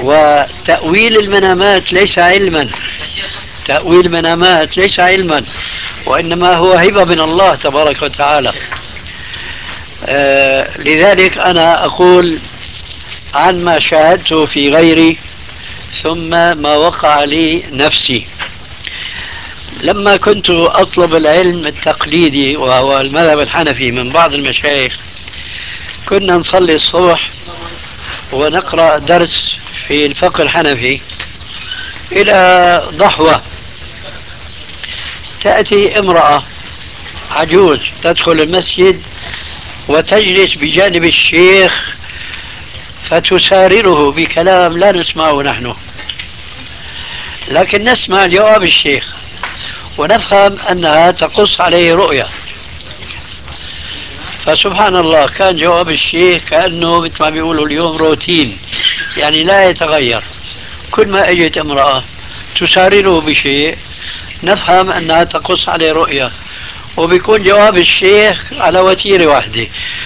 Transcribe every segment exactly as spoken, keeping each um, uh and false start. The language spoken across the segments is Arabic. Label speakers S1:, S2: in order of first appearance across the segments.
S1: وتأويل المنامات ليس علما، تأويل المنامات ليس علما، وإنما هو هبة من الله تبارك وتعالى. آه لذلك أنا أقول عن ما شاهدته في غيري ثم ما وقع لي نفسي. لما كنت أطلب العلم التقليدي وهو المذهب الحنفي من بعض المشايخ، كنا نصلي الصبح ونقرأ درس في الفقه الحنفي إلى ضحوة، تأتي امرأة عجوز تدخل المسجد وتجلس بجانب الشيخ فتسارره بكلام لا نسمعه نحن، لكن نسمع جواب الشيخ ونفهم أنها تقص عليه رؤية. فسبحان الله كان جواب الشيخ كأنه مثل ما بيقولوا اليوم روتين، يعني لا يتغير. كل ما اجت امرأة تسارره بشيء نفهم أنها تقص عليه رؤية، وبيكون جواب الشيخ على وتيرة واحدة.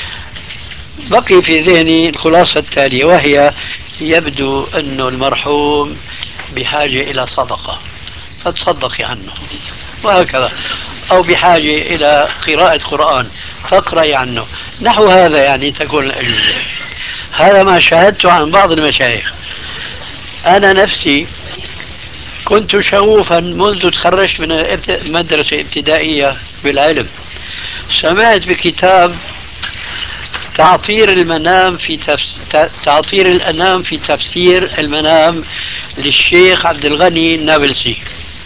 S1: بقي في ذهني الخلاصة التالية، وهي يبدو أن المرحوم بحاجة إلى صدقة فتصدقي عنه، وهكذا، أو بحاجة إلى قراءة قرآن فاقرأي عنه، نحو هذا يعني تكون الأجوبة. هذا ما شاهدته عن بعض المشايخ. أنا نفسي كنت شغوفا منذ تخرجت من المدرسة الابتدائية بالعلم. سمعت بكتاب تعطير المنام في تفس... تعطير الأنام في تفسير المنام للشيخ عبد الغني النابلسي.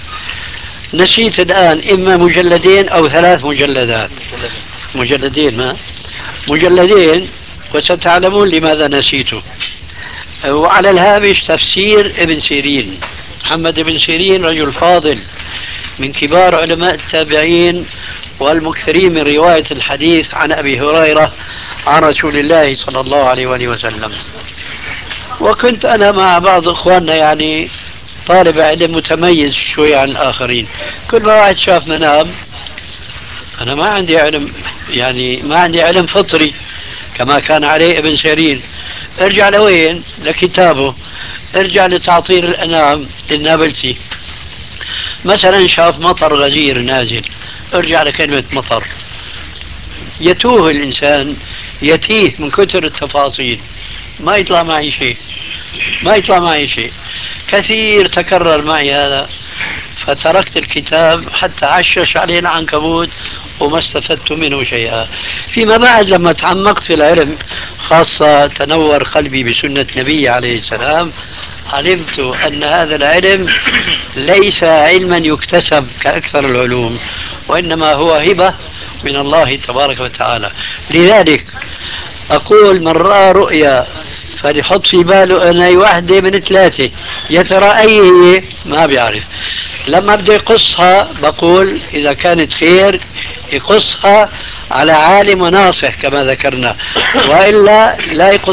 S1: نسيت الآن إما مجلدين أو ثلاث مجلدات. مجلدين ما مجلدين، وستعلمون لماذا نسيته. وعلى الهامش تفسير ابن سيرين، محمد بن سيرين رجل فاضل من كبار علماء التابعين والمكثرين من رواية الحديث عن أبي هريرة عن رسول الله صلى الله عليه وآله وسلم. وكنت أنا مع بعض إخواننا يعني طالب علم متميز شوي عن الآخرين. كل ما واحد شاف منام، أنا ما عندي علم، يعني ما عندي علم فطري كما كان عليه ابن سيرين. ارجع لوين؟ لكتابه، ارجع لتعطير الأنام للنابلسي. مثلا شاف مطر غزير نازل، ارجع لكلمة مطر. يتوه الإنسان، يتيه من كثر التفاصيل، ما يطلع معي شيء، ما يطلع معي شيء. كثير تكرر معي هذا، فتركت الكتاب حتى عشش عليه العنكبوت وما استفدت منه شيئا. فيما بعد لما تعمقت في العلم، خاصة تنور قلبي بسنة النبي عليه السلام، علمت أن هذا العلم ليس علما يكتسب كأكثر العلوم، وإنما هو هبة من الله تبارك وتعالى. لذلك أقول من رأى رؤيا فليحط في باله أن أي واحدة من ثلاثة، يا ترى أي هي ما بيعرف. لما بدي يقصها بقول إذا كانت خير يقصها على عالم وناصح كما ذكرنا، وإلا لا يقص